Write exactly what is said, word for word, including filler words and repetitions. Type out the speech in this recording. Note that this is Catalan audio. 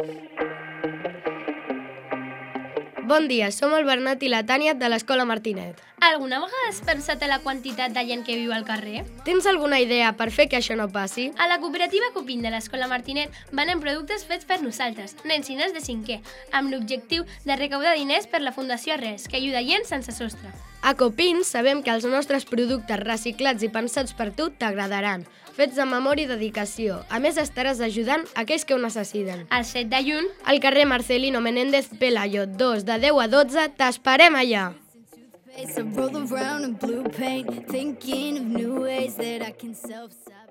Bon dia, som el Bernat i la Tània de l'Escola Martinet. Alguna vegada has pensat en la quantitat de gent que viu al carrer? Tens alguna idea per fer que això no passi? A la cooperativa Copin de l'Escola Martinet venen productes fets per nosaltres, nens i nens de cinquè, amb l'objectiu de recaudar diners per la Fundació Arrels, que ajuda gent sense sostre. A Copin sabem que els nostres productes reciclats i pensats per tu t'agradaran, fets amb amor i dedicació. A més, estaràs ajudant aquells que ho necessiten. El set de juny, al carrer Marcelino Menéndez Pelayo dos, de deu a dotze, t'esperem allà! I roll around in blue paint, thinking of new ways that I can self-sabotage.